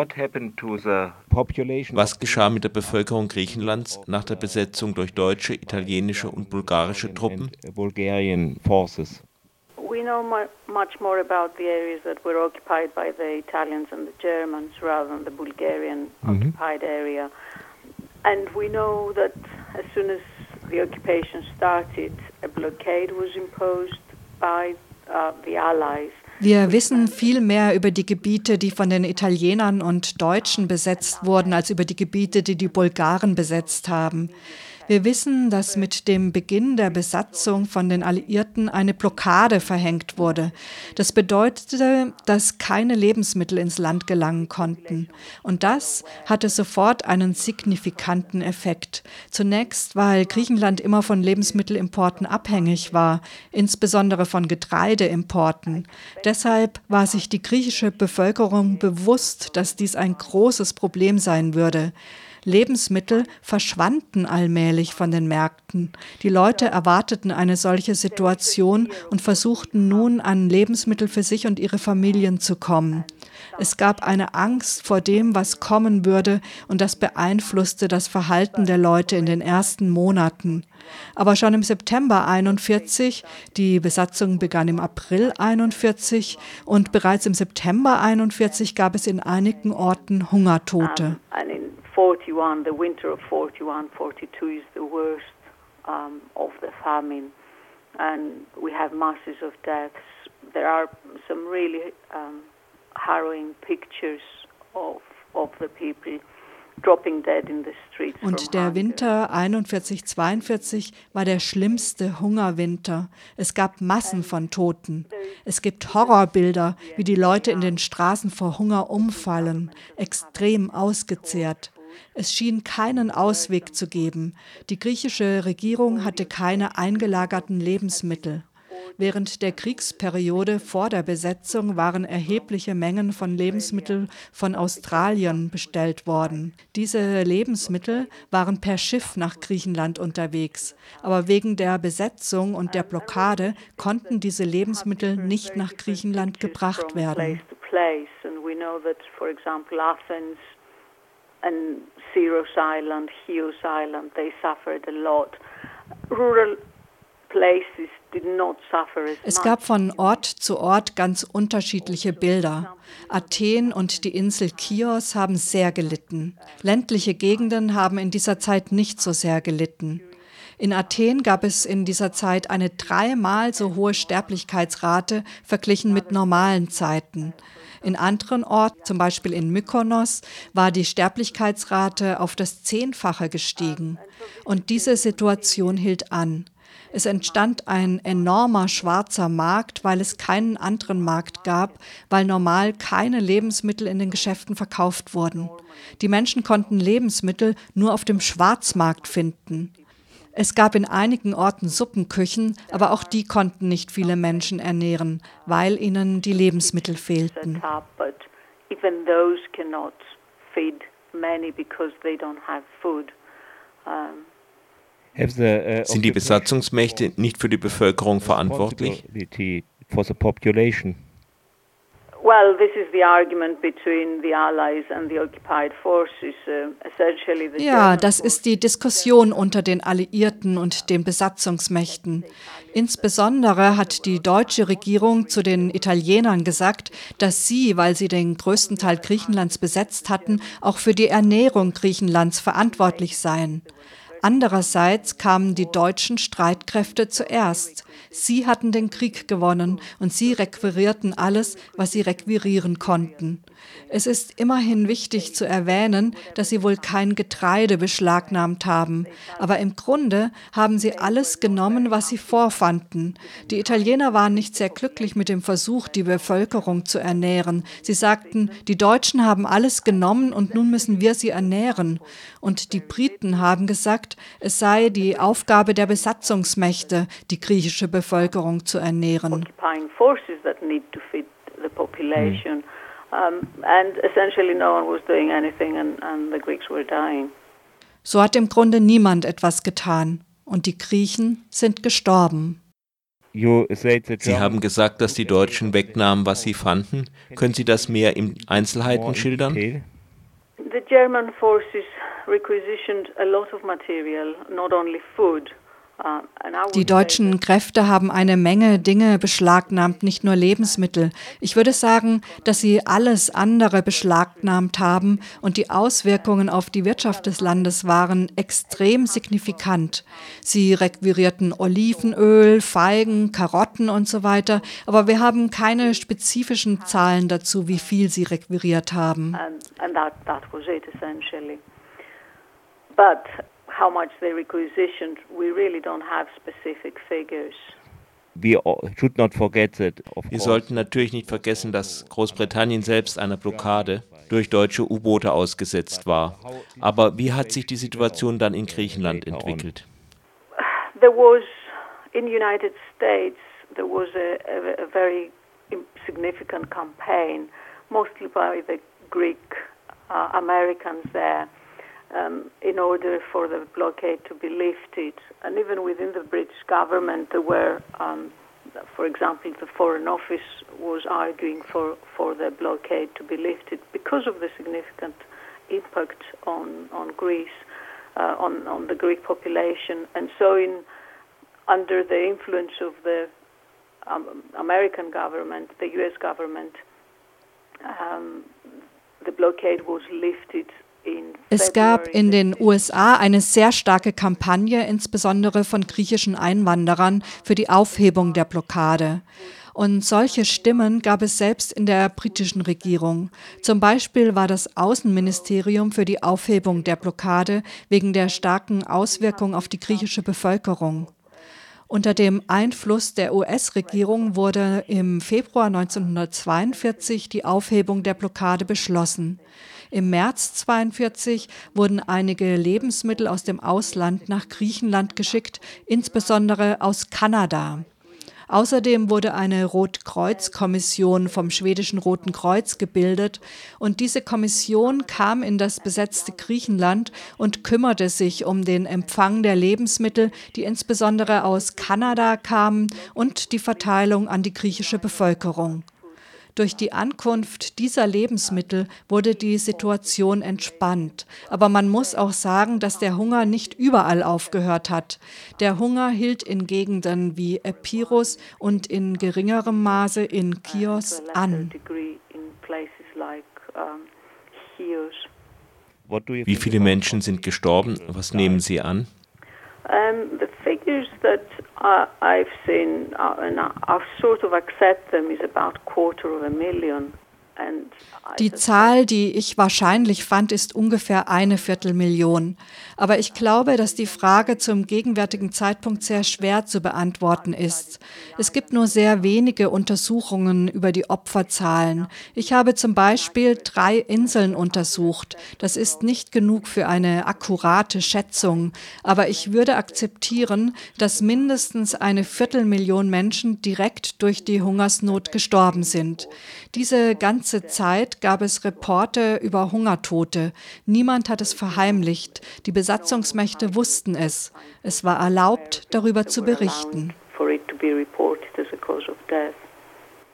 Was geschah mit der Bevölkerung Griechenlands nach der Besetzung durch deutsche, italienische und bulgarische Truppen? We know much more about the areas that were occupied by the Italians and the Germans rather than the Bulgarian occupied area. And we know that as soon as the occupation started, a blockade was imposed by the Allies. Wir wissen viel mehr über die Gebiete, die von den Italienern und Deutschen besetzt wurden, als über die Gebiete, die die Bulgaren besetzt haben. Wir wissen, dass mit dem Beginn der Besatzung von den Alliierten eine Blockade verhängt wurde. Das bedeutete, dass keine Lebensmittel ins Land gelangen konnten. Und das hatte sofort einen signifikanten Effekt. Zunächst, weil Griechenland immer von Lebensmittelimporten abhängig war, insbesondere von Getreideimporten. Deshalb war sich die griechische Bevölkerung bewusst, dass dies ein großes Problem sein würde. Lebensmittel verschwanden allmählich von den Märkten. Die Leute erwarteten eine solche Situation und versuchten nun, an Lebensmittel für sich und ihre Familien zu kommen. Es gab eine Angst vor dem, was kommen würde, und das beeinflusste das Verhalten der Leute in den ersten Monaten. Aber schon im September 1941, die Besatzung begann im April 1941 und bereits im September 1941 gab es in einigen Orten Hungertote. 41, the winter of 41, 42 is the worst of the famine, and we have masses of deaths. There are some really harrowing pictures of the people dropping dead in the streets. Und der Winter 41-42 war der schlimmste Hungerwinter. Es gab Massen von Toten. Es gibt Horrorbilder, wie die Leute in den Straßen vor Hunger umfallen, extrem ausgezehrt. Es schien keinen Ausweg zu geben. Die griechische Regierung hatte keine eingelagerten Lebensmittel. Während der Kriegsperiode vor der Besetzung waren erhebliche Mengen von Lebensmitteln von Australien bestellt worden. Diese Lebensmittel waren per Schiff nach Griechenland unterwegs. Aber wegen der Besetzung und der Blockade konnten diese Lebensmittel nicht nach Griechenland gebracht werden. And Syros Island, Chios Island, they suffered a lot. Rural places did not suffer as much. Es gab von Ort zu Ort ganz unterschiedliche Bilder. Athen und die Insel Chios haben sehr gelitten. Ländliche Gegenden haben in dieser Zeit nicht so sehr gelitten. In Athen gab es in dieser Zeit eine 3-mal so hohe Sterblichkeitsrate verglichen mit normalen Zeiten. In anderen Orten, zum Beispiel in Mykonos, war die Sterblichkeitsrate auf das 10-fache gestiegen. Und diese Situation hielt an. Es entstand ein enormer schwarzer Markt, weil es keinen anderen Markt gab, weil normal keine Lebensmittel in den Geschäften verkauft wurden. Die Menschen konnten Lebensmittel nur auf dem Schwarzmarkt finden. Es gab in einigen Orten Suppenküchen, aber auch die konnten nicht viele Menschen ernähren, weil ihnen die Lebensmittel fehlten. Sind die Besatzungsmächte nicht für die Bevölkerung verantwortlich? Well, this is the argument between the Allies and the occupied forces. Essentially the Ja, das ist die Diskussion unter den Alliierten und den Besatzungsmächten. Insbesondere hat die deutsche Regierung zu den Italienern gesagt, dass sie, weil sie den größten Teil Griechenlands besetzt hatten, auch für die Ernährung Griechenlands verantwortlich seien. Andererseits kamen die deutschen Streitkräfte zuerst. Sie hatten den Krieg gewonnen und sie requirierten alles, was sie requirieren konnten. Es ist immerhin wichtig zu erwähnen, dass sie wohl kein Getreide beschlagnahmt haben. Aber im Grunde haben sie alles genommen, was sie vorfanden. Die Italiener waren nicht sehr glücklich mit dem Versuch, die Bevölkerung zu ernähren. Sie sagten, die Deutschen haben alles genommen und nun müssen wir sie ernähren. Und die Briten haben gesagt, es sei die Aufgabe der Besatzungsmächte, die griechische Bevölkerung zu ernähren. And essentially no one was doing anything and the Greeks were dying. So hat im Grunde niemand etwas getan und die Griechen sind gestorben. Sie haben gesagt, dass die Deutschen wegnahmen, was sie fanden. Können Sie das mehr in Einzelheiten schildern? The German forces requisitioned a lot of material, not only food. Die deutschen Kräfte haben eine Menge Dinge beschlagnahmt, nicht nur Lebensmittel. Ich würde sagen, dass sie alles andere beschlagnahmt haben und die Auswirkungen auf die Wirtschaft des Landes waren extrem signifikant. Sie requirierten Olivenöl, Feigen, Karotten und so weiter, aber wir haben keine spezifischen Zahlen dazu, wie viel sie requiriert haben. And that was it essentially. But how much they requisitioned, we really don't have specific figures. Wir sollten natürlich nicht vergessen, dass Großbritannien selbst einer Blockade durch deutsche U-Boote ausgesetzt war. Aber wie hat sich die Situation dann in Griechenland entwickelt? There was, in the United States, there was a very significant campaign, mostly by the Greek Americans there, in order for the blockade to be lifted. And even within the British government, there were, for example, the Foreign Office was arguing for the blockade to be lifted because of the significant impact on Greece, on the Greek population. And so under the influence of the American government, the US government, the blockade was lifted. Es gab in den USA eine sehr starke Kampagne, insbesondere von griechischen Einwanderern, für die Aufhebung der Blockade. Und solche Stimmen gab es selbst in der britischen Regierung. Zum Beispiel war das Außenministerium für die Aufhebung der Blockade wegen der starken Auswirkung auf die griechische Bevölkerung. Unter dem Einfluss der US-Regierung wurde im Februar 1942 die Aufhebung der Blockade beschlossen. Im März 1942 wurden einige Lebensmittel aus dem Ausland nach Griechenland geschickt, insbesondere aus Kanada. Außerdem wurde eine Rotkreuz-Kommission vom schwedischen Roten Kreuz gebildet und diese Kommission kam in das besetzte Griechenland und kümmerte sich um den Empfang der Lebensmittel, die insbesondere aus Kanada kamen, und die Verteilung an die griechische Bevölkerung. Durch die Ankunft dieser Lebensmittel wurde die Situation entspannt. Aber man muss auch sagen, dass der Hunger nicht überall aufgehört hat. Der Hunger hielt in Gegenden wie Epirus und in geringerem Maße in Chios an. Wie viele Menschen sind gestorben? Was nehmen Sie an? The figures that I've seen, and I've sort of accept them, is about 250,000. Die Zahl, die ich wahrscheinlich fand, ist ungefähr 250,000. Aber ich glaube, dass die Frage zum gegenwärtigen Zeitpunkt sehr schwer zu beantworten ist. Es gibt nur sehr wenige Untersuchungen über die Opferzahlen. Ich habe zum Beispiel 3 Inseln untersucht. Das ist nicht genug für eine akkurate Schätzung. Aber ich würde akzeptieren, dass mindestens 250,000 Menschen direkt durch die Hungersnot gestorben sind. Diese ganze Zeit gab es Reporte über Hungertote. Niemand hat es verheimlicht. Die Besatzungsmächte wussten es. Es war erlaubt, darüber zu berichten. For it to be reported as a cause of death.